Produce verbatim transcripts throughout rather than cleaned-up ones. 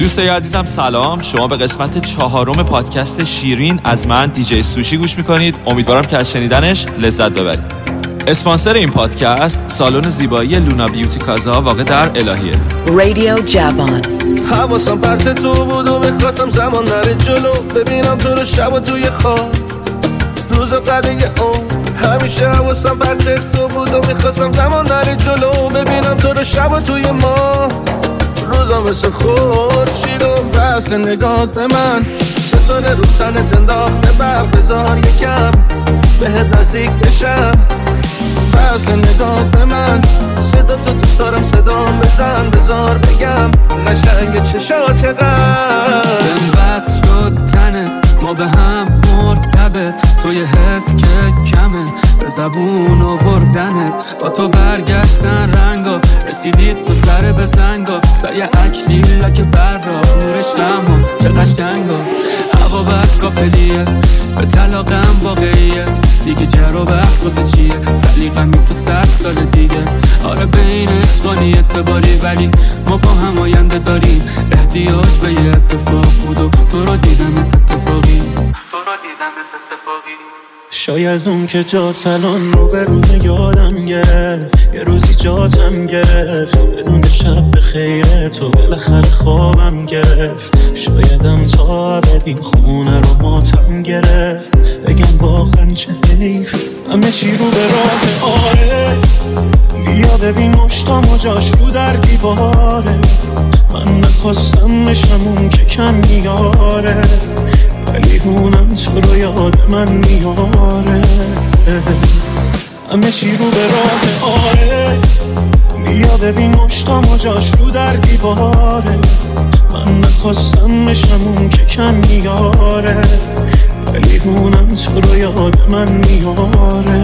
دوستای عزیزم سلام، شما به قسمت چهارم پادکست شیرین از من دیجی سوشی گوش میکنید. امیدوارم که از شنیدنش لذت ببرید. اسپانسر این پادکست سالن زیبایی لونا بیوتی کازا واقع در الهیه. رادیو جوان. حواسم پرت تو بود و میخواستم زمان نره جلو، ببینم تو رو شب و توی خواب روز قدیه اون. همیشه حواسم پرت تو بود و میخواستم زمان نره جلو، ببینم تو رو شب و توی ما روزا مثل خورشید و وصل نگاه به من. ستاره رو تنت انداخته برق، بذار یکم بهت نزدیک بشم. وصل نگاه به من، صدا تو دوست دارم، صدام بزن بذار بگم قشنگ چشات قد. وصل شد تنت، ما به هم مرتبط، توی حس که کمه به زبون آوردنت. با تو برگشتن رنگا، رسیدید تو سر به زنگا، سایه اکلیلا که برا نورش اما چه قشنگا. هوا بد کاپلیه، به طلاقم واقعیه، دیگه جر و بحث واسه چیه، سلیقمی تو صد سال دیگه. آره بین عشقانی اعتباری، ولی ما با هم آینده داریم. احتیاج به یه اتفاق بود و تو رو دیدم اتفاقی، تو رو دیدم اتفاقی. شاید اون که جات الان رو به رو یادم گرفت، یه روزی جاتم گرفت، بدون شب به خیره تو بالاخره خوابم گرفت. شایدم تا ابد خونه رو ماتم گرفت، بگم واقعا چه حیف همه چی رو به راه. آره بیا ببین مشتام و جاش رو در دیواره، من نخواستم میشم اون که کم میاره، ولی اونم تو رو یاد من میاره. همه چی رو به راه. آره بیا ببین مشتام و جاش رو در دیواره، من نخواستم میشم اون که کم میاره، ولی اونم تو رو یاد من میاره.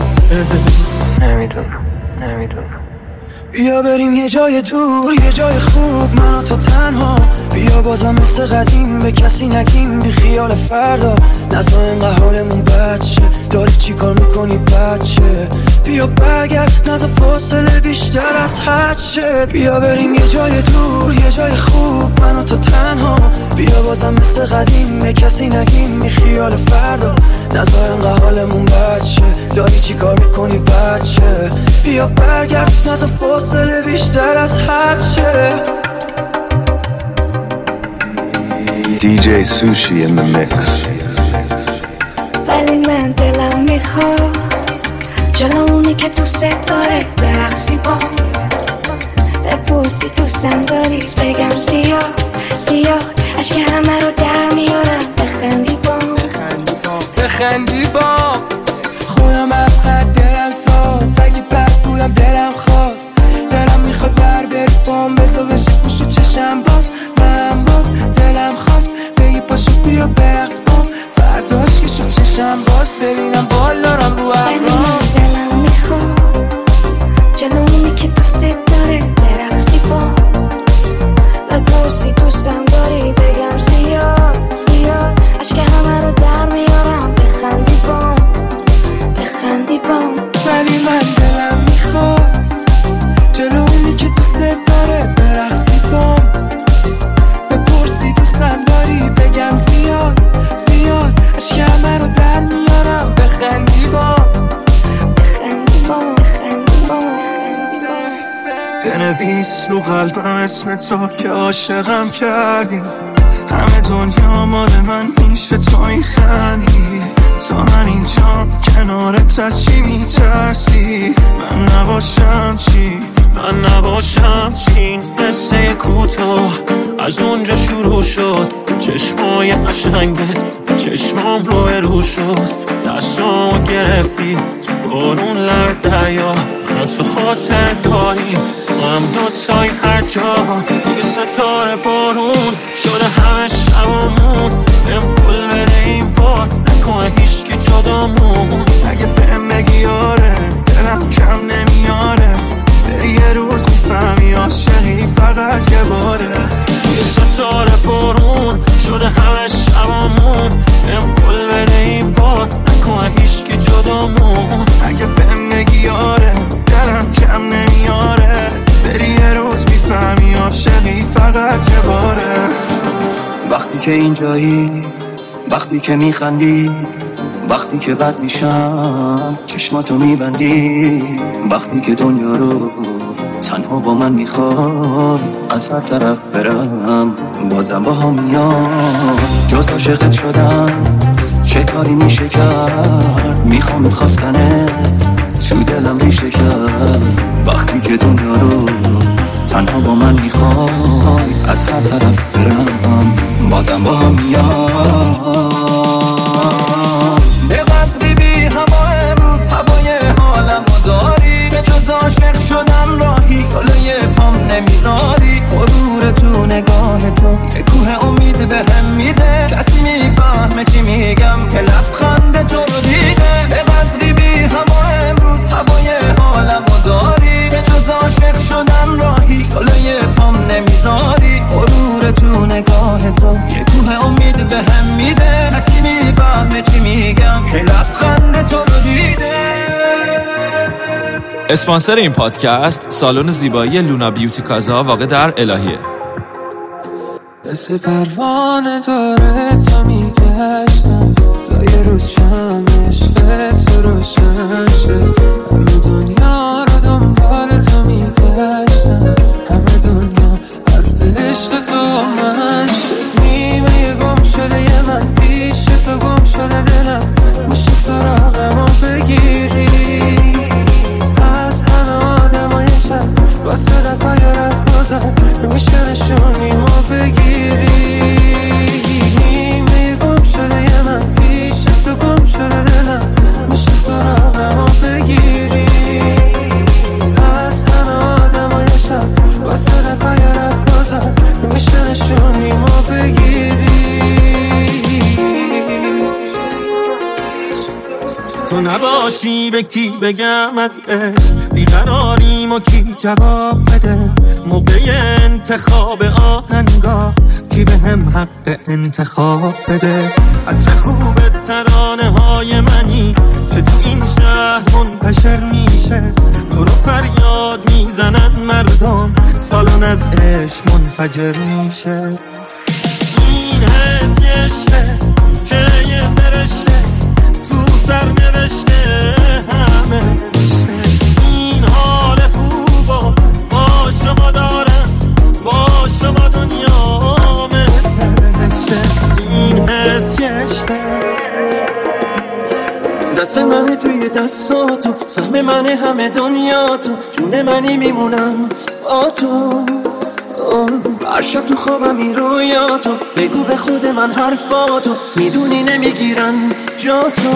نمیدونم نمیدونم بیا بریم یه جای دور، یه جای خوب، من و تو تنها. بیا بازم مثل قدیم به کسی نگیم، بی خیال فردا. نزا اینقدر حالمون بچه، داری چی کار میکنی بچه؟ بیا برگرد، نزا فاصله بیشتر از حدشه. بیا بریم یه جای دور، یه جای خوب، من و تو تنها. بیا بازم مثل قدیم به کسی نگیم، بی خیال فردا. نزا اینقدر حالمون بچه، داری چی کار میکنی بچه؟ بیا برگرد، نزا فاصله بیشتر از حدشه. دیجی سوشی in the mix. ولی من دلم میخواد جلو اونی که دوست داره برقصی با، بپرسی دوستم داری بگم زیاد زیاد، اشک همه رو در میارم بخندی با، بخندی با. خودم افقد دلم صاف، اگه بد بودم دلم خواست، دلم میخواد بر بری بام، بزا بشه پوش چشم باز. من باز دلم خواست بگی پاشو بیا برقص بام، فرداش که شد چشم باز، ببینم بال دارم رو اقرام. دلم میخواد جلو اونی که دوست داره برقصی بام، بپرسی دوستم داری بگم زیاد زیاد، اشک همه رو در میارم بخندی بام، بخندی بام. ولی من دلم میخواد جلو اونی که دوست داره برقصی بام، بپرسی دوستم داری بگم زیاد زیاد، اشک همه رو در میارم بخندی بام، بخندی بام، بخندی بام، بخندی بام. بنویس رو قلبم اسم تو که عاشقم کردی، همه دنیا مال من میشه تو میخندی. تا من اینجا کنارت از چی میترسی؟ من نباشم چی؟ من نباشم چی؟ قصه کوتاه از اونجا شروع شد، چشمای قشنگت چشمام رو رو شد، دستامو گرفتی تو بارون لب دریا، من تو خاطر داریم ما هم دوتای هر جا. یه ستاره بارون شده همه شبامون، بهم پل بده این بار نکنه هیچکی جدامون. اگه بهم بگی آره دلم کم نمیاره، بری یه روز میفهمی عاشقی فقط یه باره. یه ستاره بارون شده همه شبامون، بهم پل بده این بار نکنه هیچکی جدامون. اگه بهم بگی آره دلم کم نمیاره، بری یه روز میفهمی عاشقی فقط یه باره. وقتی که اینجایی، وقتی که میخندی، وقتی که بد میشم چشماتو میبندی، وقتی که دنیا رو تنها با من میخوای از هر طرف برم بازم با هم میام. جز عاشقت شدم چه کاری میشه کرد، میخوامت خواستنت تو دلم ریشه کرد. وقتی که دنیا رو تنها با من میخوای از هر طرف برم بازم با هم میام. به قدری بی هوا امروز هوای حالمو داری، به جز عاشق شدن راهی جلوی پام نمیذاری. غرور تو نگاه تو یه کوه امید به هم میده، کسی میفهمه چی میگم که لبخند تو رو دیده. به قدری بی هوا امروز هوای حالمو داری، به جز عاشق شدن راهی جلوی پام نمیذاری. غرور تو نگاه تو یه کوه امید به هم میده، کسی میفهمه چی میگم که لبخند تو رو دیده. اسپانسر این پادکست سالن زیبایی لونا بیوتی کازا واقع در الهیه. دست پروانه داره تا میگشتم تا یه روز شم عشق تو روشن شه. همه دنیا رو دنبال تو میگشتم، همه دنیا حرف عشق تو من شه. نیمه گم شده یه من پیش تو گم شده دلم، میشه سراغمو بگیری از همه آدمای شب با صدقای رقصان میشه نشونیمو بگیری. نیمه گم شده یه من پیش تو گم شده دلم، میشه سراغمو بگیری از همه آدمای شب با صدقای رقصان میشه نشونیمو بگیری. تو نباشی به کی بگم از عشق، بیقراریم و کی جواب بده. موقع انتخاب آهنگا کی به هم حق انتخاب بده. عطر خوب ترانه های منی که تو این شهر منتشر میشه، تو رو فریاد میزنن مردم، سالن از عشق منفجر میشه. این حس عشقه که یه فرشته تو سر نوشته همه نوشته. این حال خوبا با شما دارم، با شما دنیا مثل نشته. این حس عشقه دست منه توی دستاتو، سهم منه همه دنیا تو، جون منی میمونم با تو. هر شب تو خوابم این رویاتو، بگو به خود من حرفاتو، میدونی نمیگیرن جا تو.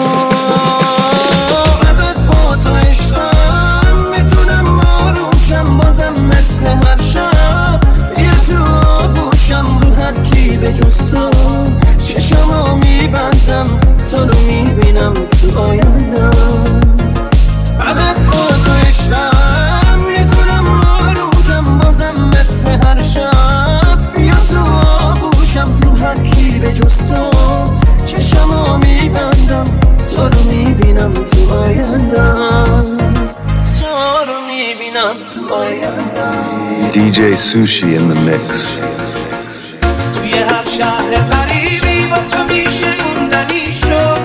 ببت با تو عشقم میتونم آروم شم بازم مثل هر شب. بیا تو آغوشم رو هر کی به جز تو، چشمو میبندم تو رو میبینم تو آیندم. ببت با تو عشقم میتونم آروم شم بازم مثل هر شب. بیا تو آغوشم رو هر کی به جز تو، چشمو میبندم تو رو میبینم تو آیندم، تو رو میبینم تو آیندم. دی جی Sushi in the mix. توی هر شهر غریبی با تو میشه موندنی شد،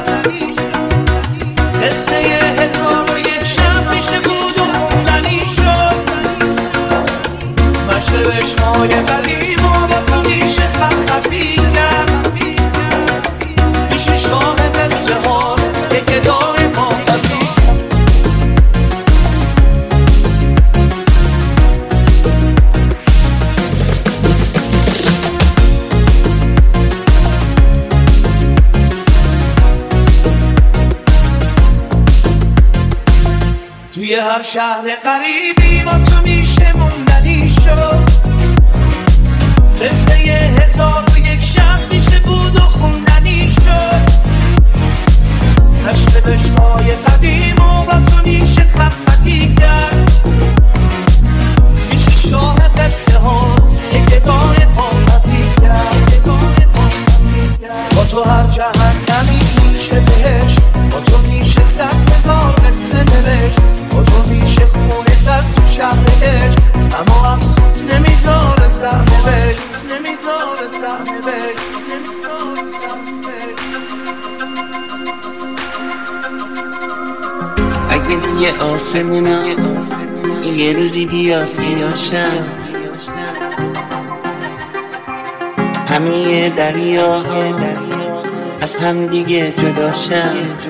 قصه هزار و یک شب میشه بود و خوندنی شد. مشت عشقای قدیم و با تو میشه خط خطی کرد، میشه شاه قصه ها یک ادای محبتی. توی هر شهر غریبی با تو میشه موندنی شد، قصه هزار و یک شب میشه بود و خوندنی شد. عشق عشقای قدیم و با تو میشه خط خطی کرد، میشه شاه قصه ها یک ادای پاپتی کرد. با تو هر جهنمی میشه بهشت، با تو میشه صد هزار قصه نوشت. با تو میشه خونه تر تو شهر عشق، اما افسوس نمیذاره سر نوشت، نمیذاره سر نوشت. یه آسمونا یه روزی بیاد سیاشم، همه دریاها از هم دیگه جداشم،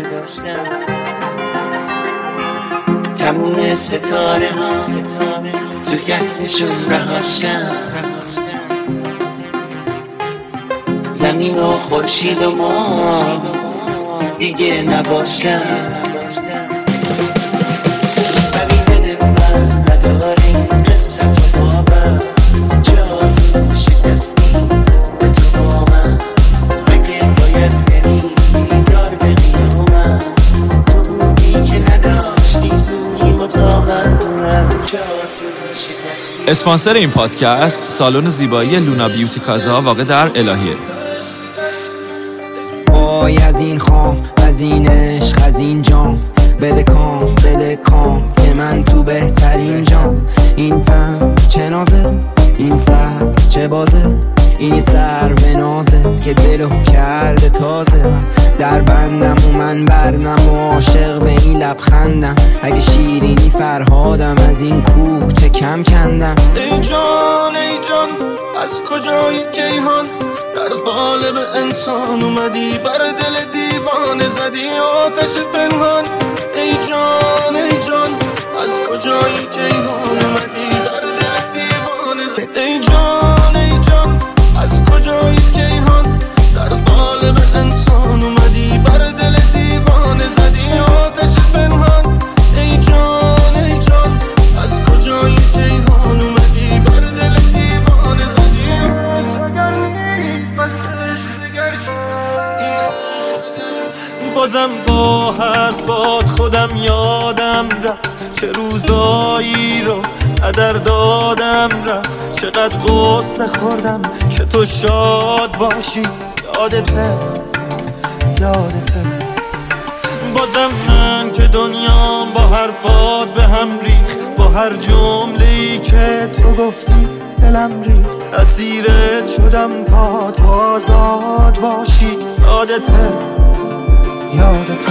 تموم ستاره ها تو گهرشون رهاشم، زمین و خورشید و ما دیگه نباشم. ولی دل من نداره این قصه تو باور، جازو شکستی به تو با من، مگه باید بری بیدار به قیامت، تو بودی که نداشتی توی مطابق جازو شکستی. اسپانسر این پادکست سالن زیبایی لونا بیوتی کازا واقع در الهیه. وای از این خام، از این عشق، از این جام، بده کام بده کام که من تو بهترین جام. این تن چه نازه، این سر چه بازه، این سر به نازه که دلو کرده تازه. در بندم و من بردم و عاشق به این لبخندم، اگه شیرینی فرهادم از این کوه چه کم کندم. ای جان ای جان از کجایی کیهان، در قالب انسان اومدی بر دل دیوانه زدی آتش پنهان. ای جان ای جان از کجایی کیهان اومدی بر دل دیوانه زدی. ای جان ای جان از کجایی کیهان، در قالب انسان اومدی بر دل دیوانه زدی آتش پنهان. ای جان ای جان از کجایی کیهان اومدی بر دل دیوانه زدی. بازم با حرفات خودم یادم رفت، چه روزایی رو قدر دادم رفت، چقدر غصه خوردم که تو شاد باشی. یادته یادته بازم من که دنیام با حرفات به هم ریخ، با هر جمله‌ای که تو گفتی دلم ریخ، اسیرت شدم تا تو آزاد باشی. یادته یادته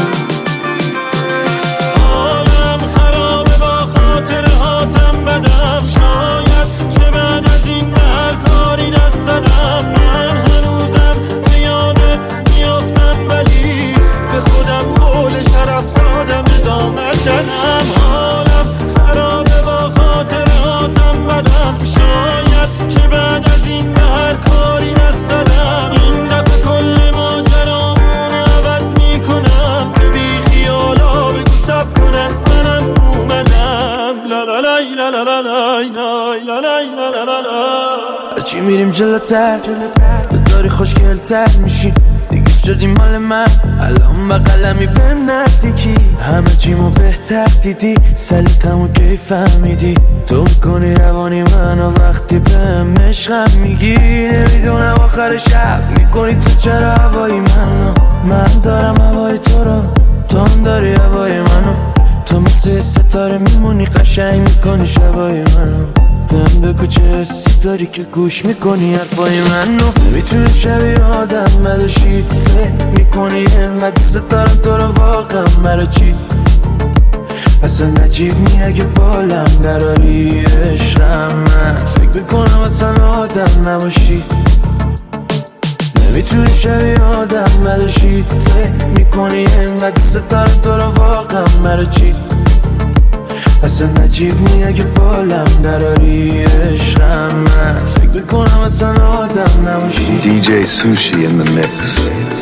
حالم خرابه با خاطرهاتم بدم، شاید که بعد از این به هر کاری دست دادم. من هنوزم به یادت میافتم ولی به خودم قول شرف دادم ادامت دادم. حالم خرابه با خاطرهاتم بدم، شاید که بعد از این به هر کاری دست دادم. این دفعه کل ماجرامون عوض میکنم، که بی خیالا بگو سب کنن منم اومدم. لا لا لا لا لا لا لا لا لا لا لا لا. هرچی میریم جلوتر تو داری خوشگلتر میشی، دیگه شدی مال من الان با قلمی به نزدیکی. همه چیمو بهتر دیدی، سلیتمو کی فهمیدی، تو میکنی روانی منو وقتی بهم عشقم میگی. نمیدونم آخر شب میکنی تو چرا هوای منو، من دارم هوای تو رو، تو هم داری هوای منو. تو مثل ستاره میمونی قشنگ میکنی شبای منو. بهم بگو چه حسی داری که گوش میکنی حرفای منو. نمیتونی شبیه آدم مداشی، فکر میکنی اینقدر دوست دارم تو رو واقعا مرا چی. اصلا نجیب نی اگه بالم دراری عشقم، من فکر میکنم اصلا آدم نباشی. نمیتونی شبیه آدم مداشی، فکر میکنی اینقدر دوست دارم تو رو واقعا مرا چی. اصلا نجیب نی اگه بالم دراری عشقم، من فکر میکنم اصلا آدم نباشی. دی جی Sushi in the mix.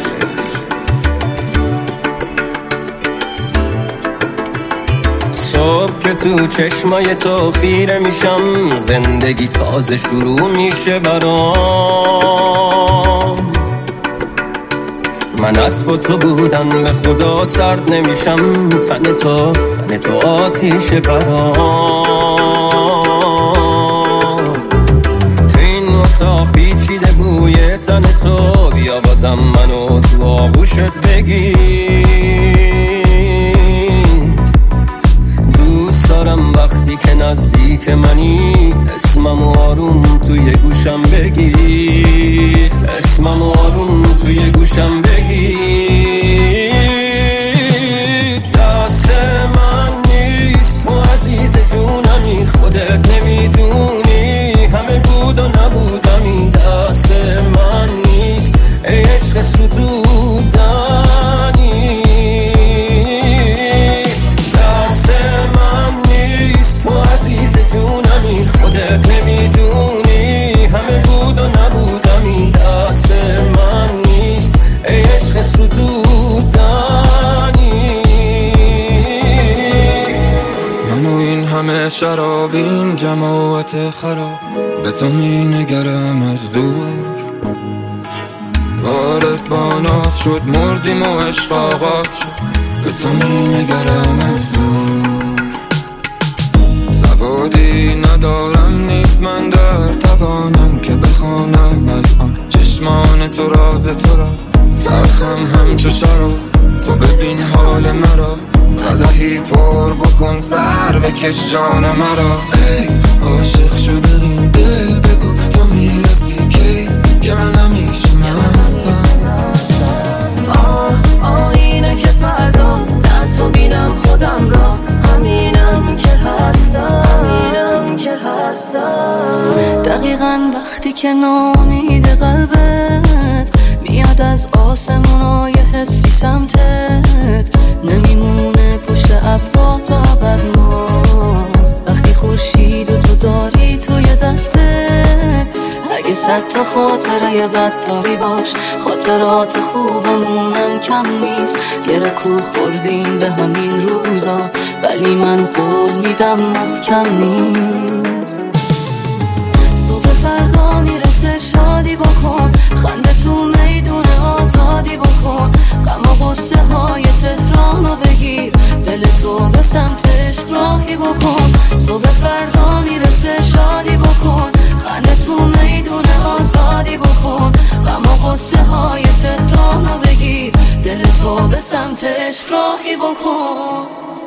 صبح که تو چشمای تو خیره میشم، زندگی تازه شروع میشه برام. من از با تو بودم به خدا سرد نمیشم، تن تو تن تو آتیشه برام. تو این اتاق پیچیده بوی تن تو، بیا بازم منو تو آغوشت بگیر. دوست دارم وقتی که نزدیک منی، اسمم آروم توی گوشم بگی، اسمم آروم توی گوشم بگی. دست من ستودنی دست من نیست تو عزیز جونمی خودت نمیدونی همه بود و نبودمی دست من نیست ای عشق ستودنی من و این همه شراب این جماعت خراب به تو می نگرم از دور بارت با ناز شد مردیم و عشق آغاز شد به تو می نگرم از دور سوادی ندارم نیست من در توانم که بخوانم از آن چشمان تو راز تو را تلخم همچو شراب تو ببین حال مرا قدحی پر بکن سر بکش جان مرا ای عاشق شده این دل بگو تو میرسی کی که من همیشه مستم آه آینه که فردا در تو بینم خودم را همینم که هستم همینم که هستم دقیقاً وقتی که نامید قلبت میاد از آسمونای حسی سمتت نمیمونه پشت ابرا تا ابد ما وقتی خورشید و تو داری توی دستت اگه صد تا خاطره بد داری باش خاطرات خوبمونم کم نیست یه رکو خوردیم به همین روزا ولی من قول میدم محکم نیست صبح فردا میرسه شادی بکن خنده تو میدون آزادی بکن غم و غصه های تهرانو بگیر دل تو به سمتش راهی بکن صبح فردا میرسه شادی بکن خنده تو میدون آزادی بکن غم و غصه های تهرانو بگیر دل تو به سمتش راهی بکن